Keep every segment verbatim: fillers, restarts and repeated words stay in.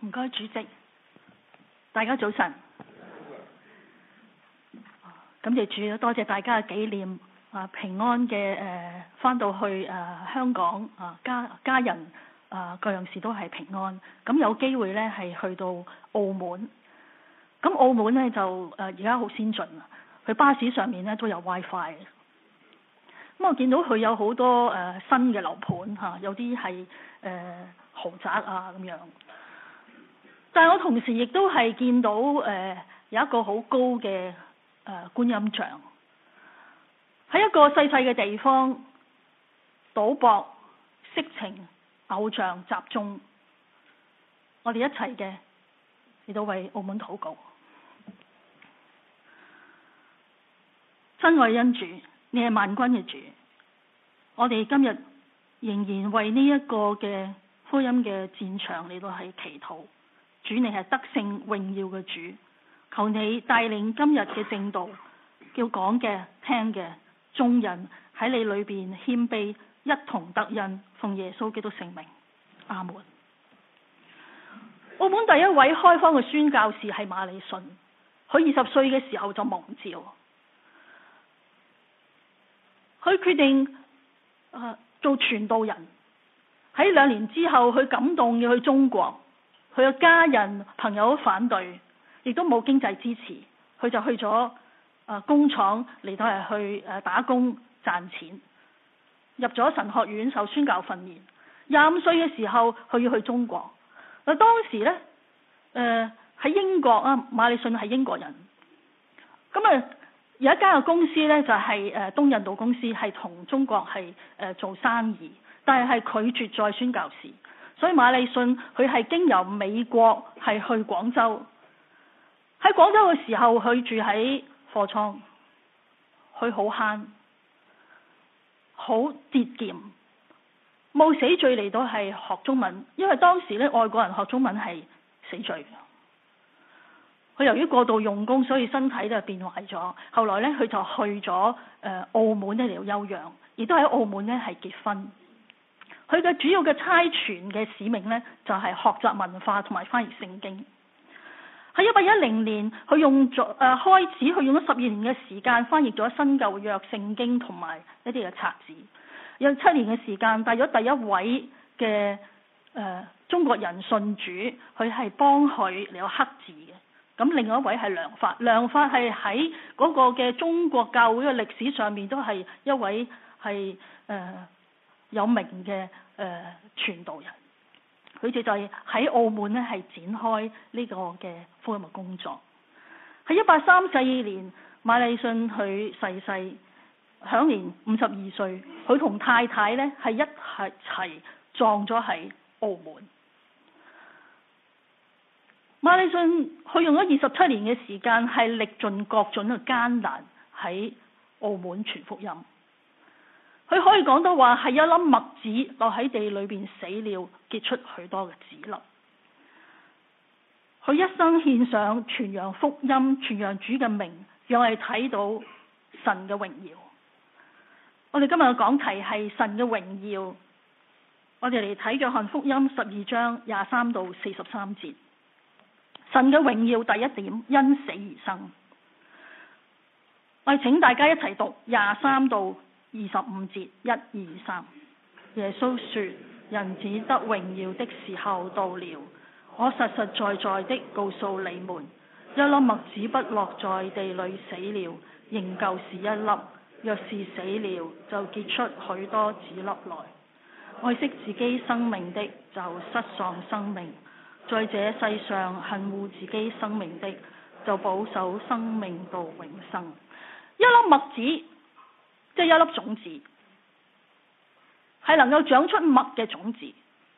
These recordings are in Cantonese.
唔該，主席，大家早晨。感謝主，多謝大家嘅紀念啊，平安嘅誒翻到去誒、呃、香港啊，家家人啊各樣事都係平安。咁有機會咧係去到澳門，咁澳門咧就誒而家好先進啊，佢巴士上面咧都有 WiFi。咁我見到佢有好多誒、呃、新嘅樓盤嚇、啊，有啲係誒豪宅啊咁樣。但係我同時亦都係見到誒、呃、有一個好高嘅誒、呃、觀音像，喺一個細細嘅地方，賭博、色情、偶像集中，我哋一齊嘅嚟到為澳門禱告。親愛恩主，你係萬軍嘅主，我哋今日仍然為呢一個嘅福音嘅戰場嚟到係祈禱。主，你係得勝榮耀嘅主，求你帶領今日嘅正道，叫講嘅聽嘅眾人喺你裏邊謙卑，一同得恩，奉耶穌基督聖名，阿門。澳門第一位開荒嘅宣教士係馬禮遜，佢二十歲嘅時候就蒙召，佢決定誒、呃、做傳道人。喺兩年之後，佢感動要去中國。佢嘅家人朋友都反對，亦都冇經濟支持，佢就去咗誒工廠嚟到係去誒打工賺錢，入咗神學院受宣教訓練。廿五歲嘅時候，佢要去中國。嗱，當時咧誒喺英國啊，馬禮遜係英國人。咁啊有一間嘅公司咧就係誒東印度公司，係同中國係誒做生意，但係係拒絕再宣教士。所以馬禮遜佢係經由美國係去廣州，喺廣州嘅時候佢住喺貨倉，佢好慳，好節儉，冒死罪嚟到係學中文，因為當時咧外國人學中文係死罪。佢由於過度用功，所以身體就變壞咗。後來咧佢就去咗誒澳門咧嚟到休養，亦都喺澳門咧係結婚。佢嘅主要嘅差傳嘅使命呢，就係、是、學習文化同埋翻譯聖經。喺一八一零年，佢用咗誒、呃、開始，佢用咗十二年嘅時間翻譯咗新舊約聖經同埋一啲嘅冊子。有七年嘅時間，帶咗第一位嘅誒、呃、中國人信主，佢係幫佢嚟到刻字嘅。咁另外一位係梁發，梁發係喺嗰個嘅中國教會嘅歷史上面都係一位係誒。呃有名嘅誒傳道人，佢哋就係喺澳門咧係展開呢個嘅福音嘅工作。喺一八三四年，馬禮遜佢逝世，享年五十二歲。佢同太太咧係一係齊葬咗喺澳門。馬禮遜佢用咗二十七年嘅時間，係歷盡各種嘅艱難喺澳門傳福音。佢可以講到話係一粒麥子落喺地裏邊死了，結出許多嘅籽粒。佢一生獻上傳揚福音、傳揚主嘅名，讓我哋睇到神嘅榮耀。我哋今日嘅講題係神嘅榮耀。我哋嚟睇約翰福音十二章廿三到四十三節。神嘅榮耀第一點，因死而生。我哋請大家一齊讀廿三到二十五節，一二三。耶穌說：人子得榮耀的時候到了。我實實在在的告訴你們，一粒麥子不落在地裏死了，仍舊是一粒；若是死了，就結出許多籽粒來。愛惜自己生命的，就失喪生命；在這世上恨惡自己生命的，就保守生命到永生。一粒麥子，即係一粒種子，係能夠長出麥嘅種子，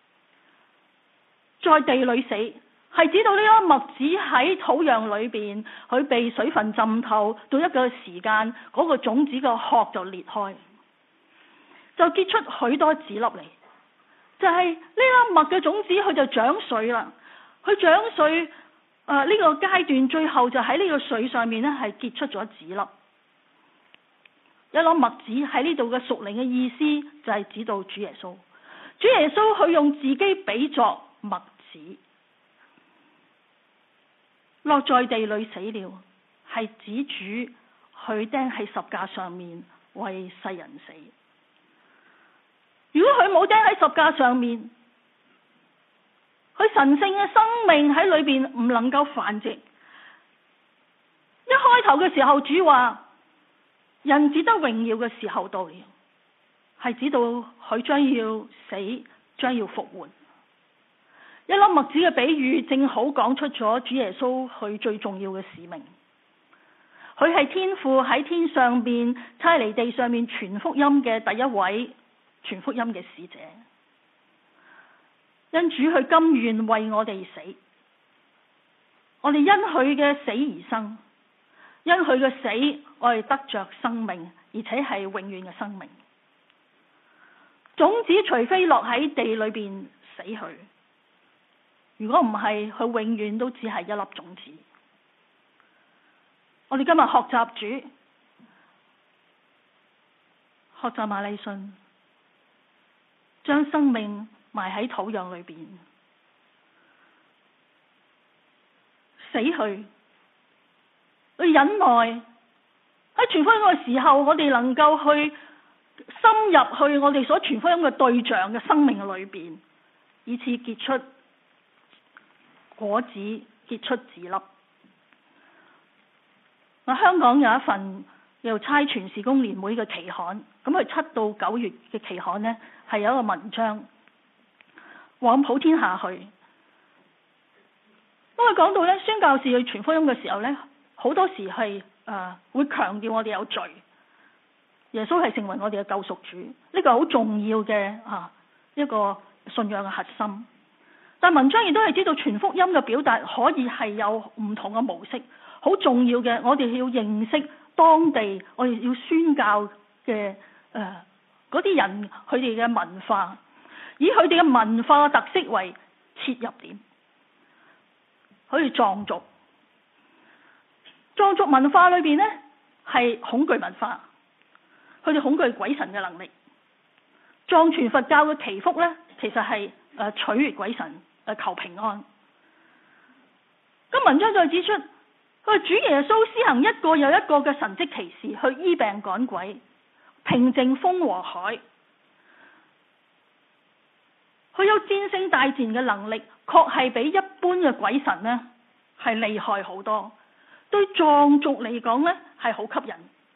在地裏死，係指到呢粒麥子喺土壤裏邊，佢被水分浸透，到一個時間，嗰、那個種子個殼就裂開，就結出許多籽粒嚟。就係、是、呢粒麥嘅種子，佢就長穗啦。佢長穗，誒、呃、呢、這個階段最後就喺呢個穗上面咧，係結出咗籽粒。一粒麥子喺呢度嘅屬靈嘅意思就係指到主耶穌。主耶穌佢用自己比作麥子， 落在地裏死了，係指主佢釘喺十架上面為世人死。如果佢冇釘喺十架上面，佢神聖嘅生命喺裏邊唔能夠繁殖。一開頭嘅時候，主話人只得榮耀嘅時候到了，係指到佢將要死，將要復活。一粒麥子嘅比喻正好講出咗主耶穌佢最重要嘅使命。佢係天父喺天上邊差嚟地上面傳福音嘅第一位傳福音嘅使者。因主佢甘願為我哋死，我哋因佢嘅死而生，因佢嘅死我哋得着生命，而且係永遠嘅生命。種子除非落喺地裏邊死去，如果唔係，佢永遠都只係一粒種子。我哋今日學習主，學習馬禮遜，將生命埋喺土壤裏邊，死去，去忍耐。喺傳福音嘅時候，我哋能夠去深入去我哋所傳福音嘅對象嘅生命裏邊，以致結出果子，結出子粒。嗱，香港有一份又差傳事工年會嘅期刊，咁佢七到九月嘅期刊呢，係有一個文章往普天下去。因為講到咧，宣教士去傳福音嘅時候咧，好多時係誒、呃、會強調我哋有罪，耶穌係成為我哋嘅救贖主，呢個好重要嘅啊一個信仰嘅核心。但文章亦都係知道傳福音嘅表達可以係有唔同嘅模式，好重要嘅，我哋要認識當地，我哋要宣教嘅誒嗰啲人佢哋嘅文化，以佢哋嘅文化特色為切入點。好似藏族，藏族文化裏邊呢係恐懼文化，佢哋恐懼鬼神嘅能力。藏傳佛教嘅祈福呢，其實係誒、呃、取悅鬼神，誒、呃、求平安。咁文章再指出，佢話主耶穌施行一個又一個嘅神蹟奇事，去醫病趕鬼，平靜風和海。佢有戰勝大自然嘅能力，確係比一般嘅鬼神呢係厲害好多。對藏族嚟講呢係好吸引。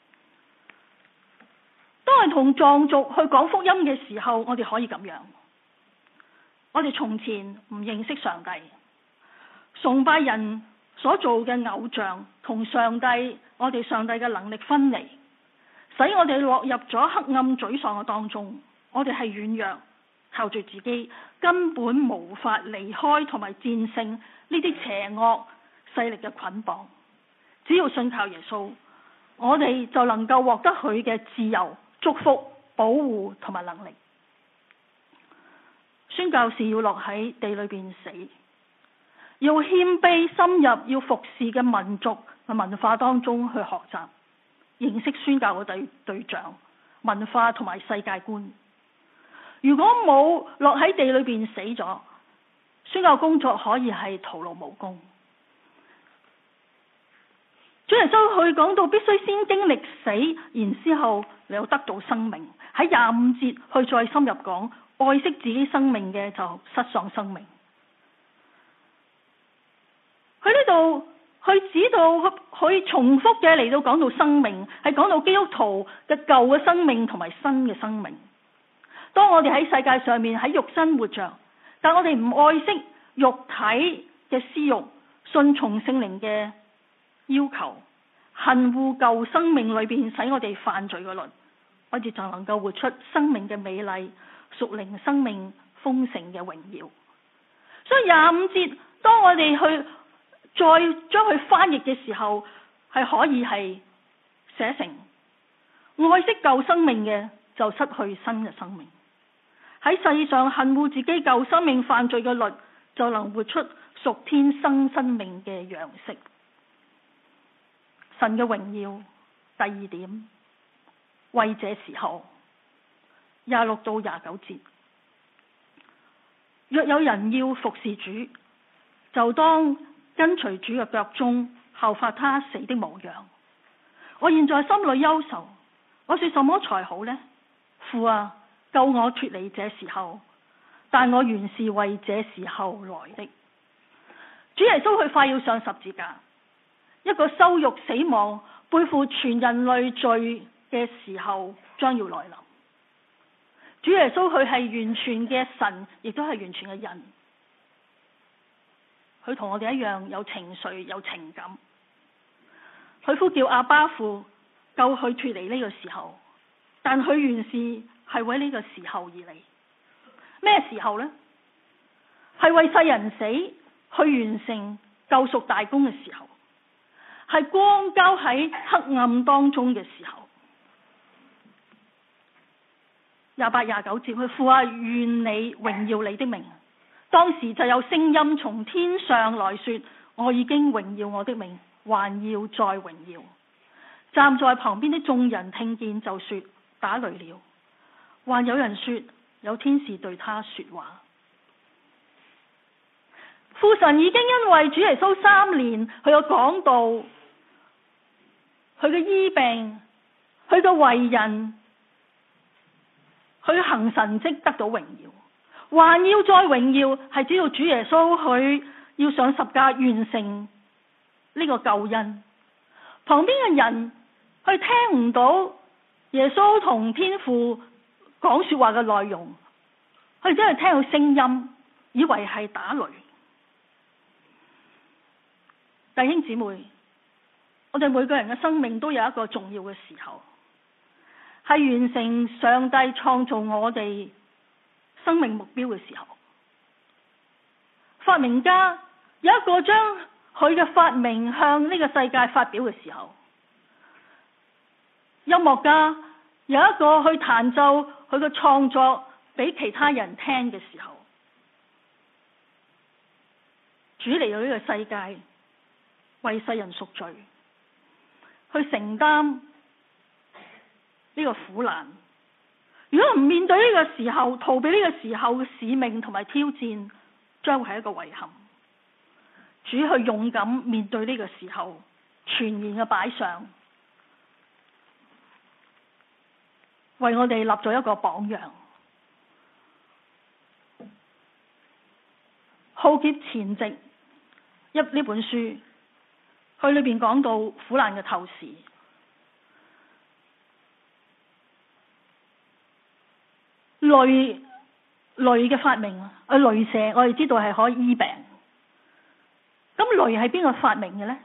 當係同藏族去講福音嘅時候，我哋可以咁樣。我哋從前唔認識上帝，崇拜人所做嘅偶像，同上帝我哋上帝嘅能力分離，使我哋落入咗黑暗沮喪嘅當中。我哋係軟弱，靠住自己根本無法離開同埋戰勝呢啲邪惡勢力嘅捆綁。只要信靠耶穌，我哋就能夠獲得佢嘅自由、祝福、保護同埋能力。宣教士要落喺地裏邊死，要謙卑深入，要服侍嘅民族嘅文化當中去學習，認識宣教嘅對對象、文化同埋世界觀。如果冇落喺地裏邊死咗，宣教工作可以係徒勞無功。主耶穌佢講到必須先經歷死，然之後你又得到生命。喺廿五節去再深入講，愛惜自己生命嘅就失喪生命。佢呢度去指導佢重複嘅嚟到講到生命，係講到基督徒嘅舊嘅生命同埋新嘅生命。當我哋喺世界上面喺肉身活着，但我哋唔愛惜肉體嘅私欲，順從聖靈嘅要求，恨惡舊生命裏邊使我哋犯罪嘅律，我哋就能夠活出生命嘅美麗，屬靈生命豐盛嘅榮耀。所以廿五節，當我哋去再將佢翻譯嘅時候，係可以係寫成愛惜舊生命嘅就失去新嘅生命。喺世上恨惡自己舊生命犯罪嘅律，就能活出屬天新生命嘅樣式。神嘅榮耀。第二點，為這時候，廿六到廿九節，若有人要服侍主，就當跟隨主嘅腳蹤，效法他死的模樣。我現在心裏憂愁，我說什麼才好呢？父啊，救我脫離這時候，但我原是為這時候來的。主耶穌佢快要上十字架，一個羞辱死亡、背負全人類罪嘅時候將要來臨。主耶穌佢係完全嘅神，亦都係完全嘅人。佢同我哋一樣有情緒、有情感。佢呼叫阿爸父救佢脫離呢個時候，但佢原是係為呢個時候而嚟。咩時候呢？係為世人死，去完成救贖大功嘅時候，係光交喺黑暗當中嘅時候。廿八廿九節，佢父啊，願你榮耀你的名。當時就有聲音從天上來說：我已經榮耀我的名，還要再榮耀。站在旁邊的眾人聽見就說：打雷了。還有人說有天使對他說話。父神已經因為主耶穌三年佢嘅講道、佢嘅醫病、佢嘅為人、佢行神蹟得到榮耀，還要再榮耀，係只要主耶穌佢要上十架完成呢個救恩。旁邊嘅人佢聽唔到耶穌同天父講說話嘅內容，佢只係聽到聲音，以為係打雷。弟兄姊妹，我哋每個人嘅生命都有一個重要嘅時候，係完成上帝創造我哋生命目標嘅時候。發明家有一個將佢嘅發明向呢個世界發表嘅時候，音樂家有一個去彈奏佢嘅創作俾其他人聽嘅時候，主嚟到呢個世界為世人贖罪，去承擔呢個苦難。如果唔面對呢個時候，逃避呢個時候嘅使命同埋挑戰，將會係一個遺憾。主去勇敢面對呢個時候，全然嘅擺上，為我哋立咗一個榜樣。浩劫前夕一呢本書，佢裏邊講到苦難嘅透視。鐳鐳嘅發明啊，鐳射我哋知道係可以醫病。咁鐳係邊個發明嘅呢？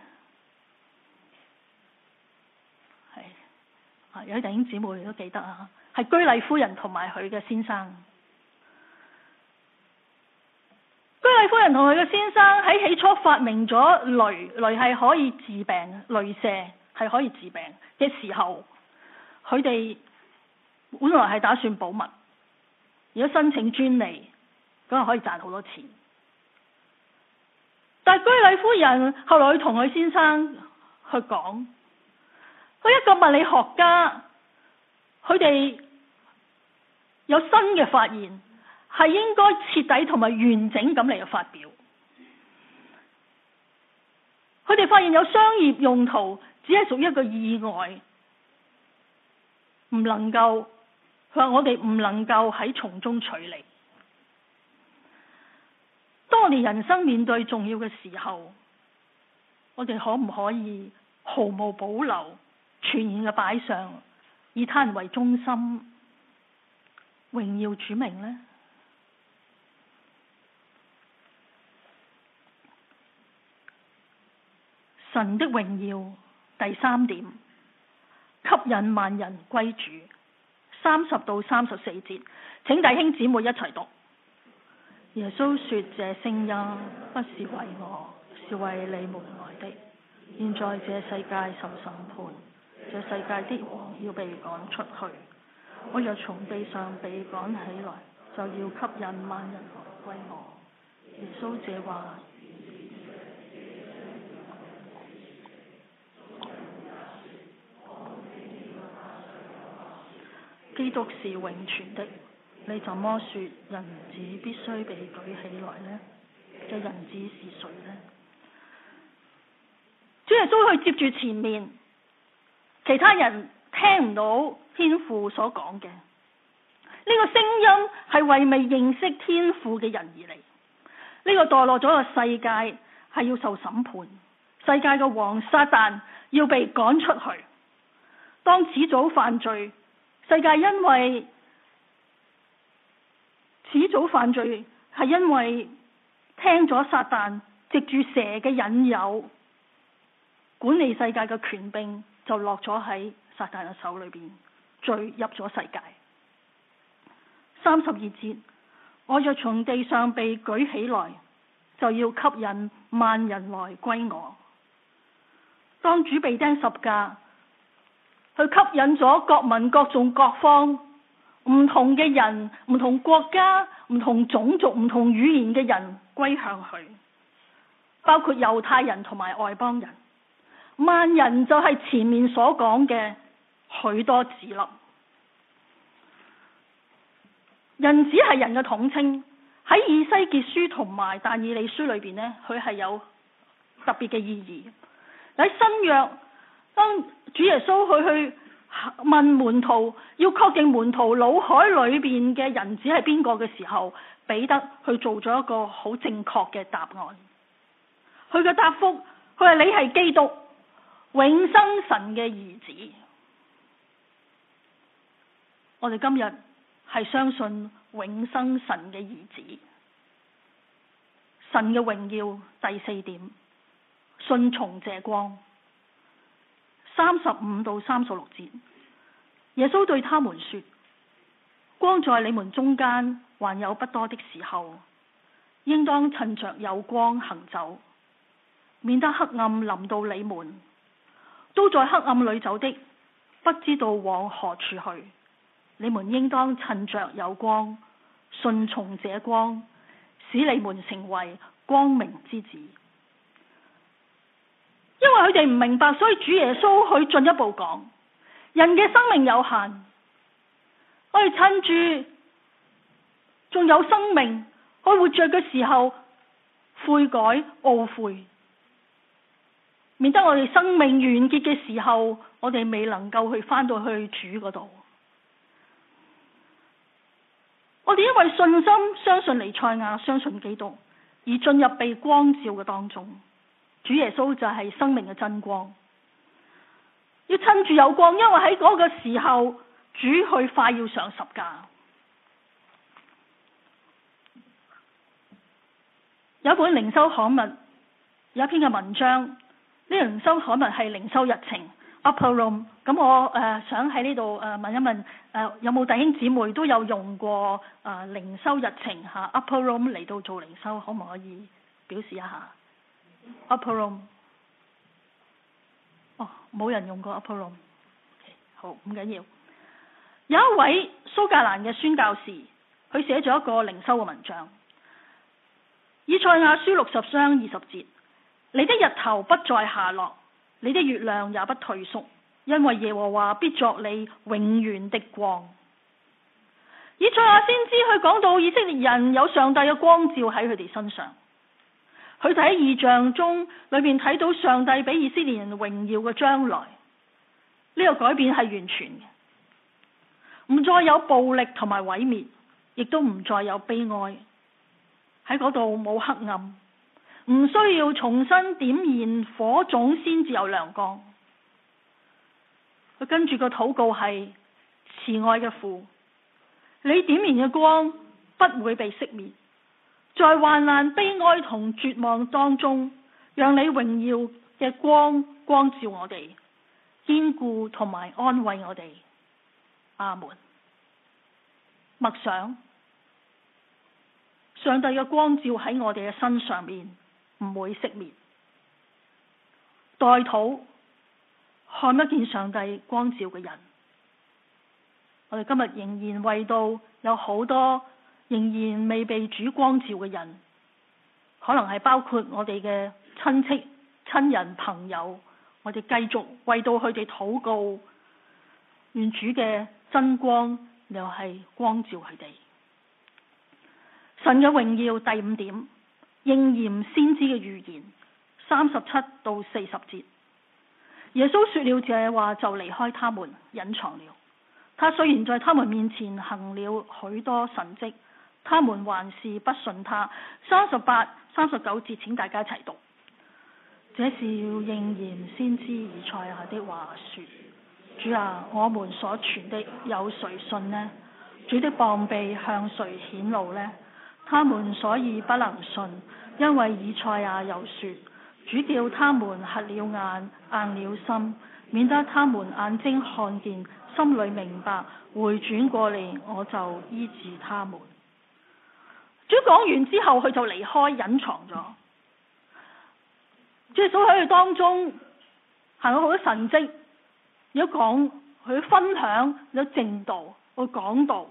係啊，有啲弟兄姊妹都記得啊，係居禮夫人同埋佢嘅先生。居禮夫人同佢嘅先生喺起初發明咗鐳，鐳係可以治病，鐳射係可以治病嘅時候，佢哋本來係打算保密。如果申請專利，咁就可以賺好多錢。但係居禮夫人後來佢同佢先生去講，佢一個物理學家，佢哋有新嘅發現，係應該徹底同埋完整咁嚟嘅發表。佢哋發現有商業用途，只係屬於一個意外，唔能夠。佢話我哋唔能夠喺從中取利。當我哋人生面對重要嘅時候，我哋可唔可以毫無保留、全然嘅擺上，以他人為中心，榮耀主名呢？神的榮耀第三點，吸引萬人歸主。三十到三十四節，請弟兄姊妹一齊讀。耶穌說：這聲音不是為我，是為你們來的。現在這世界受審判，這世界的王要被趕出去。我若從地上被趕起來，就要吸引萬人歸我。耶穌這話。基督是永存的，你怎麼說人子必須被舉起來呢？這人子是誰呢？ 主耶穌去接住前面，其他人聽唔到天父所講嘅。呢個聲音係為未認識天父嘅人而嚟。呢個墮落咗嘅世界係要受審判，世界嘅王撒旦要被趕出去。當始祖犯罪，世界因為始祖犯罪係因為聽咗撒旦藉住蛇嘅引誘，管理世界嘅權柄就落咗喺撒旦嘅手裏邊，罪入咗世界。三十二節，我若從地上被舉起來，就要吸引萬人來歸我。當主被釘十架，去吸引咗各民各族各方唔同嘅人、唔同國家、唔同種族、唔同語言嘅人歸向佢，包括猶太人同埋外邦人。萬人就係前面所講嘅許多子粒。人子係人嘅統稱，喺以西結書同埋但以理書裏邊呢，佢係有特別嘅意義。喺新約，當主耶穌佢去問門徒，要確定門徒腦海裏邊嘅人子係邊個嘅時候，彼得去做咗一個好正確嘅答案。佢嘅答覆，佢話你係基督，永生神嘅兒子。我哋今日係相信永生神嘅兒子，神嘅榮耀。第四點，信從這光。三十五到三十六節，耶穌對他們說：光在你們中間還有不多的時候，應當趁着有光行走，免得黑暗臨到你們。都在黑暗裏走的，不知道往何處去。你們應當趁着有光，順從這光，使你們成為光明之子。因為佢哋唔明白，所以主耶穌去進一步講：人嘅生命有限，我哋趁住仲有生命，去活着嘅時候悔改懊悔，免得我哋生命完結嘅時候，我哋未能夠去返到去主嗰度。我哋因為信心相信彌賽亞，相信基督，而進入被光照嘅當中。主耶穌就係生命嘅真光，要趁住有光，因為喺嗰個時候，主去快要上十架。有一本靈修刊物有一篇嘅文章，呢個靈修刊物係靈修日程 Upper Room。咁我誒、呃、想喺呢度誒問一問誒、呃、有冇弟兄姊妹都有用過誒、呃、靈修日程吓、啊、Upper Room 嚟到做靈修，可唔可以表示一下？ Upper Room， 哦，冇人用過 Upper Room。okay， 好，唔緊要。有一位蘇格蘭嘅宣教士，佢寫咗一個靈修嘅文章。以賽亞書六十章二十節：你的日頭不再下落，你的月亮也不退縮，因為耶和華必作你永遠的光。以賽亞先知佢講到以色列人有上帝嘅光照喺佢哋身上。佢喺異象中裏面睇到上帝俾以色列人榮耀嘅將來，呢個改變係完全嘅，唔再有暴力同埋毀滅，亦都唔再有悲哀，喺嗰度冇黑暗，唔需要重新點燃火種先至有亮光。佢跟住個禱告係：慈愛嘅父，你點燃嘅光不會被熄滅，在患難、悲哀同絕望當中，讓你榮耀嘅光光照我哋，堅固同埋安慰我哋。阿門。默想，上帝嘅光照喺我哋嘅身上面唔會熄滅。代禱，看得見上帝光照嘅人。我哋今日仍然為到有好多仍然未被主光照嘅人，可能係包括我哋嘅親戚、親人、朋友，我哋繼續為到佢哋禱告，願主嘅真光又係光照佢哋。神嘅榮耀第五點，應驗先知嘅預言，三十七到四十節。 耶穌說了這話就離開他們，隱藏了。他雖然在他們面前行了許多神蹟，他們還是不信他。三十八、三十九節，請大家一齊讀。這是要應驗先知以賽亞的話說：主啊，我們所傳的有誰信呢？主的膀臂向誰顯露呢？他們所以不能信，因為以賽亞又說：主叫他們瞎了眼，硬了心，免得他們眼睛看見，心裏明白，回轉過嚟，我就醫治他們。主講完之後，佢就離開，隱藏咗。主耶穌喺佢當中行咗好多神蹟，有講佢分享，有證道，去講道。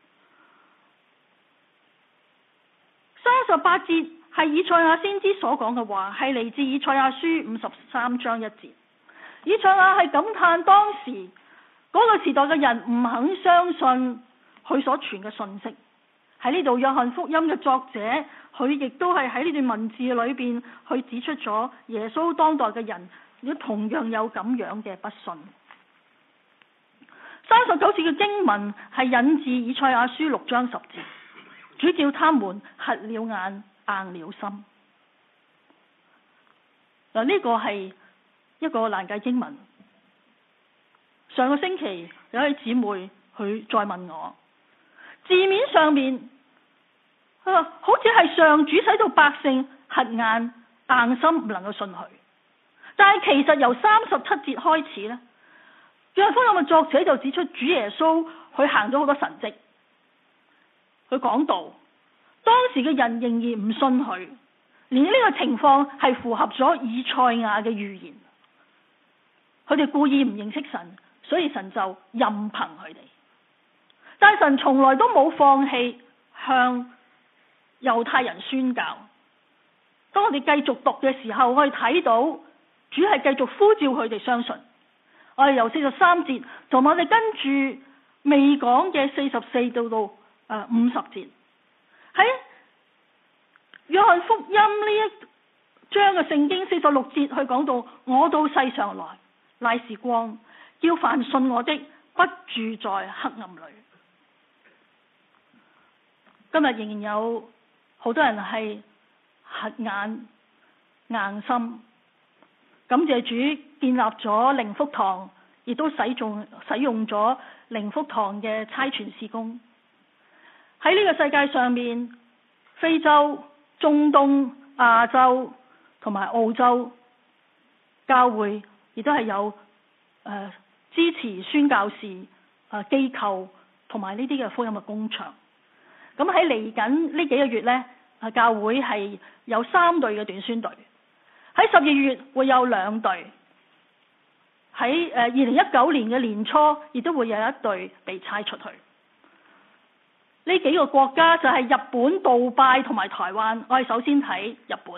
三十八節係以賽亞先知所講嘅話，係嚟自以賽亞書五十三章一節。以賽亞係感嘆當時嗰個時代嘅人唔肯相信佢所傳嘅信息。喺呢度約翰福音嘅作者，佢亦都係喺呢段文字裏邊去指出咗耶穌當代嘅人亦同樣有咁樣嘅不信。三十九節嘅經文係引自以賽亞書六章十節，主叫他們瞎了眼，硬了心。嗱，呢個係一個難解經文。上個星期有位姊妹佢再問我，字面上面佢話好似係上主使到百姓瞎眼硬心，唔能夠信佢。但係其實由三十七節開始咧，約翰福音嘅作者就指出主耶穌佢行咗好多神蹟，佢講道，當時嘅人仍然唔信佢，連呢個情況係符合咗以賽亞嘅預言。佢哋故意唔認識神，所以神就任憑佢哋。但神從來都冇放棄向猶太人宣教。當我哋繼續讀嘅時候，我哋睇到主係繼續呼召佢哋相信。我哋由四十三節同我哋跟住未講嘅四十四到到誒五十節，喺約翰福音呢一章嘅聖經四十六節去講到：我到世上來，乃是光，叫凡信我的不住在黑暗裏。今日仍然有好多人係瞎眼硬心。感謝主建立咗靈福堂，亦都使用使用咗靈福堂嘅差傳事工。喺呢個世界上面，非洲、中東、亞洲同埋澳洲教會亦都係有誒、呃、支持宣教士誒、呃、機構同埋呢啲嘅福音嘅工場。咁喺嚟緊呢幾個月呢，啊教會係有三隊嘅短宣隊。喺十二月會有兩隊，喺誒二零一九年嘅年初亦都會有一隊被差出去。呢幾個國家就係日本、杜拜同埋台灣。我哋首先睇日本。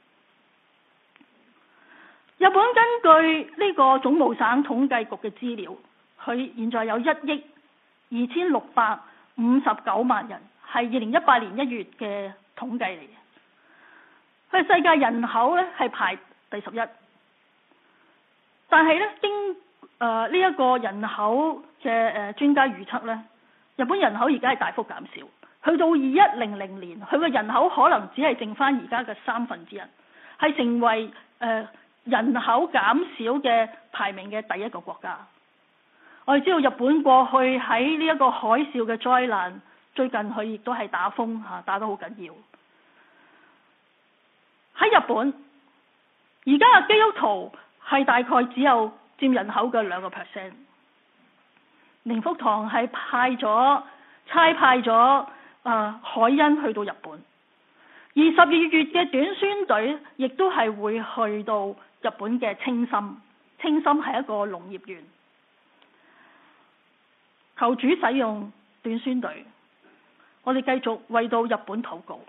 日本根據呢個總務省統計局嘅資料，佢現在有一億二千六百五十九萬人，係二零一八年一月嘅統計嚟嘅。佢世界人口咧係排第十一，但係咧經誒呢一個人口嘅誒專家預測咧，日本人口而家係大幅減少，去到二一零零年，佢嘅人口可能只係剩翻而家嘅三分之一，係成為誒、呃、人口減少嘅排名嘅第一個國家。我哋知道日本過去喺呢一個海嘯嘅災難，最近佢亦都係打風嚇，打得好緊要。喺日本，而家嘅基督徒係大概只有佔人口嘅兩個 percent。靈福堂係派咗差派咗啊、呃、海恩去到日本，而十二月嘅短宣隊亦都係會去到日本嘅青森。青森係一個農業園。求主使用短宣隊，我哋繼續為到日本禱告。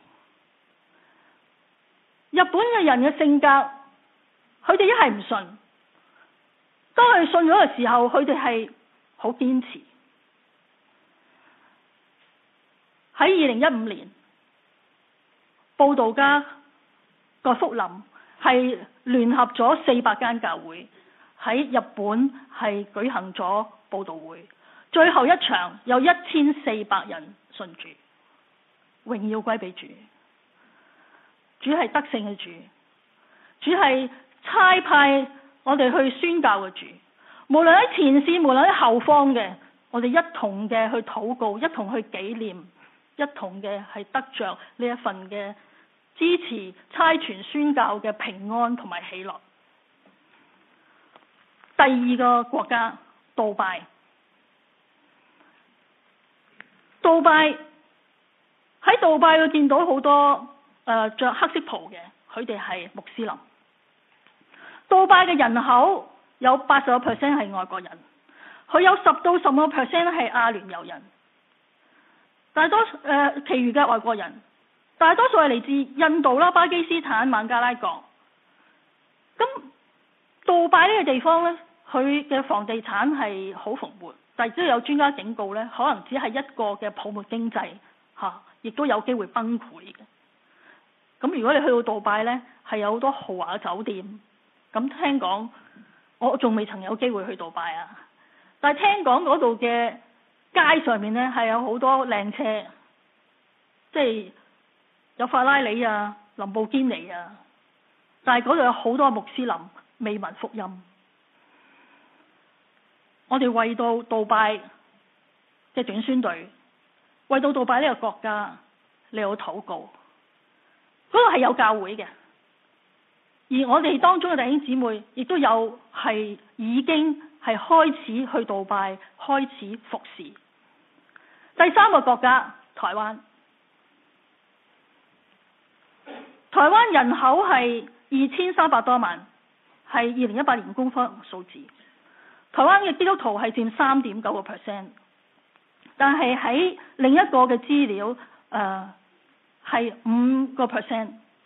日本嘅人嘅性格，佢哋一係唔信，當佢信咗嘅時候，佢哋係好堅持。喺二零一五年，布道家葛福林係聯合咗四百間教會， 喺日本係舉行咗佈道會，最後一場有一千四百人信主，榮耀歸俾主。主係得勝嘅主，主係差派我哋去宣教嘅主。無論喺前線，無論喺後方嘅，我哋一同嘅去禱告，一同去紀念，一同嘅係得着呢一份嘅支持差傳宣教嘅平安同埋喜樂。第二個國家杜拜，杜拜喺杜拜會見到好多誒着黑色袍嘅，佢哋係穆斯林。杜拜嘅人口有八十個 percent 係外國人，佢有十到十五個 percent 係阿聯酋人，大多誒、呃、其餘嘅外國人，大多數係嚟自印度啦、巴基斯坦、孟加拉國。咁杜拜呢個地方呢，佢嘅房地產係好蓬勃，但係都有專家警告呢，可能只係一個嘅泡沫經濟嚇，亦、啊、都有機會崩潰嘅。咁如果你去到杜拜呢，係有好多豪華嘅酒店。咁聽講，我仲未曾有機會去杜拜啊，但係聽講嗰度嘅街上面呢，係有好多靚車，即係有法拉利啊、林布堅尼啊，但係嗰度有好多穆斯林未聞福音。我哋為到杜拜嘅短宣隊，為到杜拜呢個國家嚟到禱告。嗰度係有教會嘅，而我哋當中嘅弟兄姊妹亦都有係已經係開始去杜拜開始服侍。第三個國家台灣，台灣人口係二千三百多萬，係二零一八年官方數字。台灣嘅基督徒係佔三點九個 percent， 但係喺另一個嘅資料誒。呃係五個 percent，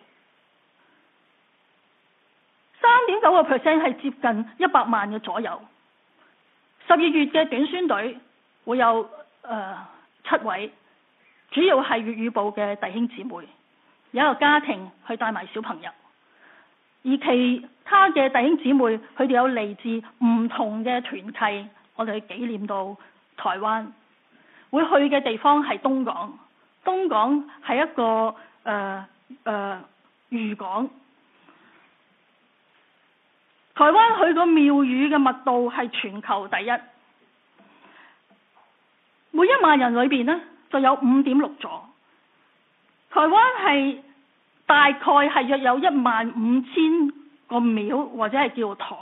三點九個 percent 係接近一百萬嘅左右。十二月嘅短宣隊會有誒、呃、七位，主要係粵語部嘅弟兄姊妹，有一個家庭去帶埋小朋友，而其他嘅弟兄姊妹佢哋有嚟自唔同嘅團契，我哋去紀念到台灣。會去嘅地方係東港。東港係一個誒誒、呃呃、漁港，台灣佢個廟宇嘅密度係全球第一，每一萬人裏邊呢就有五點六座。台灣係大概係約有一萬五千個廟或者係叫堂，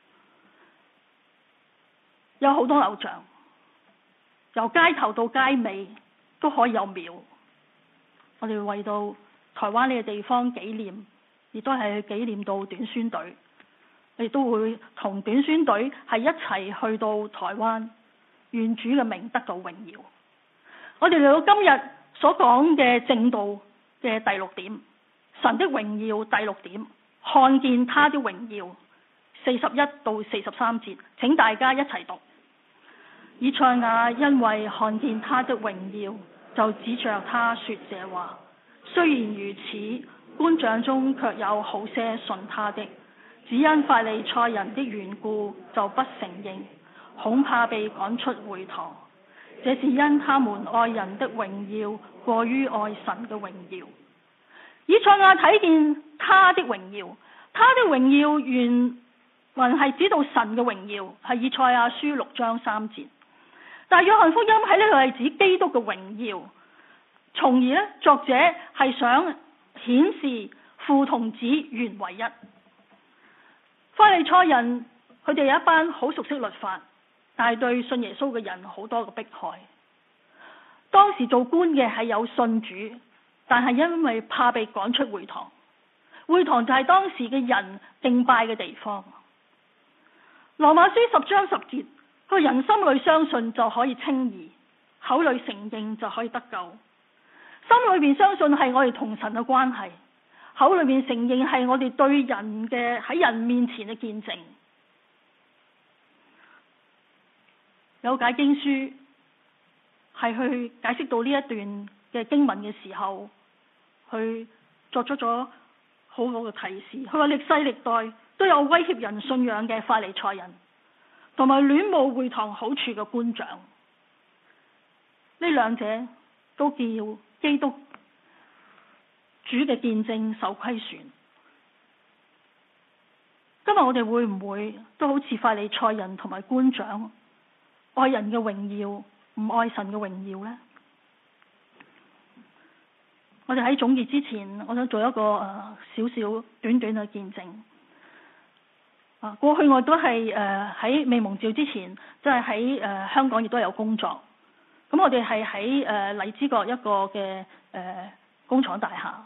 有好多偶像，由街頭到街尾都可以有廟。我哋為到台灣呢個地方紀念，亦都係紀念到短宣隊，亦都會同短宣隊係一齊去到台灣，願主嘅名得到榮耀。我哋嚟到今日所講嘅正道嘅第六點，神的榮耀第六點，看見他的榮耀，四十一到四十三節，請大家一齊讀。以賽亞因為看見他的榮耀，就指着他說這話。雖然如此，官長中卻有好些信他的，只因法利賽人的緣故，就不承認，恐怕被趕出會堂。這是因他們愛人的榮耀過於愛神嘅榮耀。以賽亞睇見他的榮耀，他的榮耀原文係指到神嘅榮耀，係以賽亞書六章三節。但係約翰福音喺呢度係指基督嘅榮耀，從而咧作者係想顯示父同子原為一。法利賽人佢哋有一班好熟悉律法，但係對信耶穌嘅人好多嘅迫害。當時做官嘅係有信主，但係因為怕被趕出會堂，會堂就係當時嘅人敬拜嘅地方。羅馬書十章十節，個人心裏相信就可以稱義，口裏承認就可以得救。心裏邊相信係我哋同神嘅關係，口裏邊承認係我哋對人嘅喺人面前嘅見證。有解經書係去解釋到呢一段嘅經文嘅時候，去作出咗好好嘅提示。佢話歷世歷代都有威脅人信仰嘅法利賽人，同埋戀慕會堂好處嘅官長。呢兩者都叫基督主嘅見證受虧損。今日我哋會唔會都好似法利賽人同埋官長，愛人嘅榮耀，唔愛神嘅榮耀呢？我哋喺總結之前，我想做一個誒少少短短嘅見證。啊，過去我都係誒喺未蒙召之前，即係喺誒香港亦都有工作。咁我哋係喺誒荔枝角一個嘅誒、呃、工廠大廈。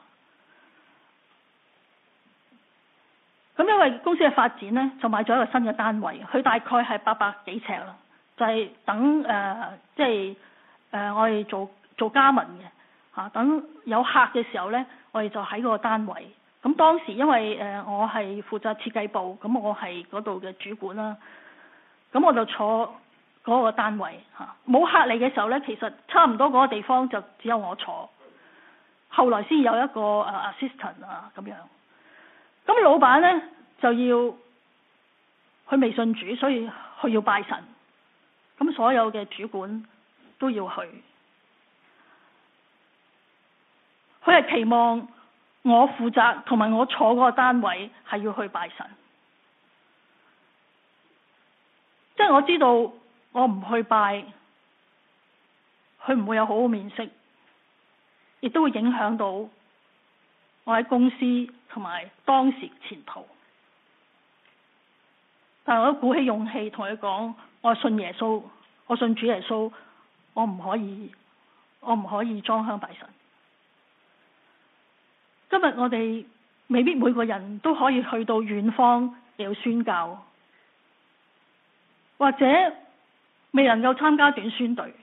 咁因為公司嘅發展咧，就買咗一個新嘅單位，佢大概係八百幾尺啦，就係、是、等誒即係誒我哋做做加盟嘅嚇、啊。等有客嘅時候咧，我哋就喺嗰個單位。咁當時因為誒我係負責設計部，咁我係嗰度嘅主管啦。咁我就坐嗰個單位嚇，冇客嚟嘅時候咧，其實差唔多嗰個地方就只有我坐。後來先有一個誒 assistant 啊咁樣。咁老闆咧就要去微信主，所以佢要拜神。咁所有嘅主管都要去。佢係期望我負責同埋我坐嗰個單位係要去拜神。即係我知道我唔去拜，佢唔會有好好面色，亦都會影響到我喺公司同埋當時前途。但係我都鼓起勇氣同佢講，我信耶穌，我信主耶穌，我唔可以，我唔可以裝香拜神。今日我哋未必每個人都可以去到遠方嚟到宣教，或者未能夠參加短宣隊，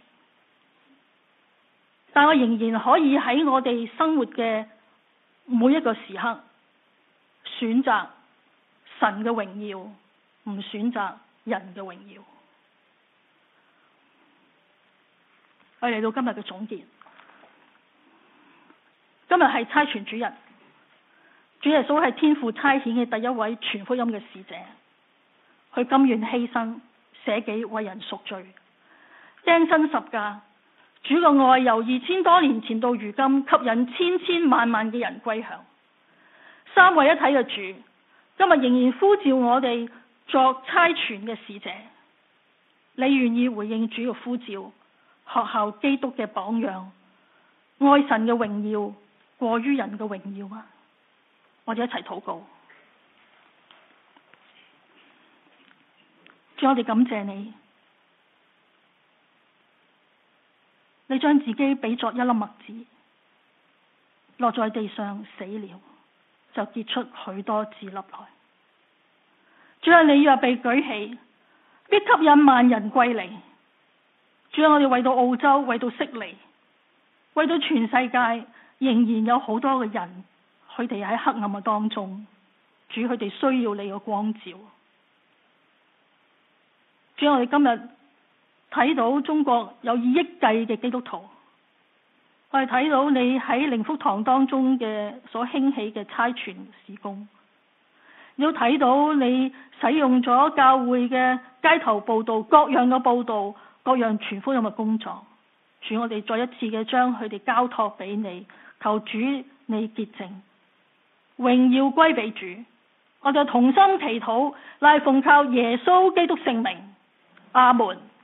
但我仍然可以喺我哋生活嘅每一個時刻選擇神嘅榮耀，唔選擇人嘅榮耀。我嚟到今日嘅總結，今日係差傳主日，主耶穌係天父差遣嘅第一位傳福音嘅使者，佢甘願犧牲捨己為人贖罪，釘身十架。主嘅愛由二千多年前到如今，吸引千千萬萬嘅人歸向。三位一體嘅主，今日仍然呼召我哋作差傳嘅使者。你願意回應主嘅呼召，學效基督嘅榜樣，愛神嘅榮耀過於人嘅榮耀嗎？我哋一齊禱告。主，我哋感謝你，你將自己比作一粒麥子，落在地上死了，就結出許多子粒來。主啊，你若被舉起，必吸引萬人歸嚟。主啊，我哋為到澳洲，為到悉尼，為到全世界，仍然有好多嘅人，佢哋喺黑暗嘅當中，主，佢哋需要你嘅光照。主，我哋今日睇到中國有以億計嘅基督徒，我哋睇到你喺靈福堂當中嘅所興起嘅差傳事工，亦都睇到你使用咗教會嘅街頭報道、各樣嘅報道、各樣傳福音嘅工作。主，我哋再一次嘅將佢哋交託俾你，求主你潔淨，榮耀歸俾主。我哋同心祈禱，乃奉靠耶穌基督聖名。阿門。